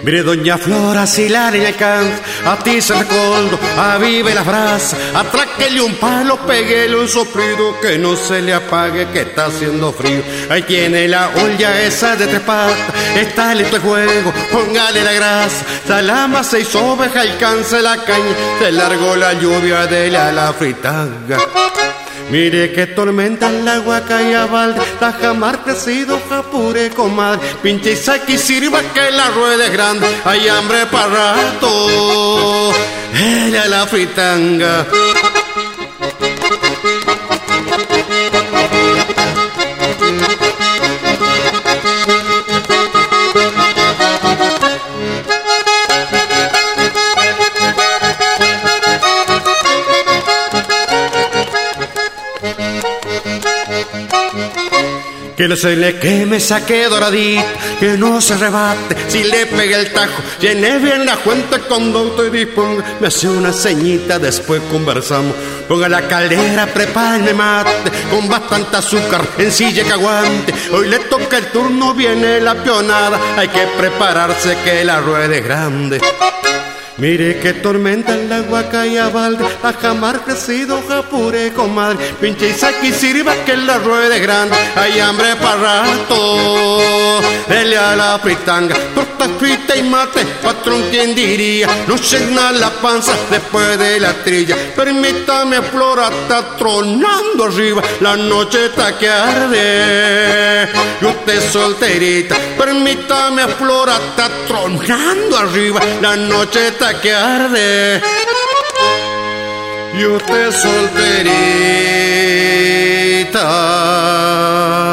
Mire, doña Flora, si la niña alcanza, a ti se recuerdo, avive las brasas, atráquele un palo, péguele un soplido, que no se le apague, que está haciendo frío. Ahí tiene la olla esa de 3 patas, está listo el juego, póngale la grasa, salama 6 ovejas, alcance la caña, se largó la lluvia de la fritanga. Mire que tormenta el agua cae a balde, la jamar crecido, japure, comadre, pinche y saque y sirva que la rueda es grande, hay hambre para rato, ella la fritanga. Que no se le queme, saque doradito, que no se rebate, si le pegue el tajo, llene bien la cuenta cuando estoy disponga, me hace una ceñita, después conversamos, ponga la caldera, prepárame mate, con bastante azúcar, en silla que aguante, hoy le toca el turno, viene la pionada, hay que prepararse que la rueda es grande. Mire que tormenta el agua cae a balde, a jamar crecido, japure, comadre, pinche y saque y sirva que la rueda es grande, hay hambre para rato, dele a la fritanga, torta frita y mate, patrón, ¿quién diría? No llena la panza después de la trilla, permítame Flora, está tronando arriba, la noche está que arde, y usted solterita, permítame Flora, está tronando arriba, la noche está que arde, y usted solterita.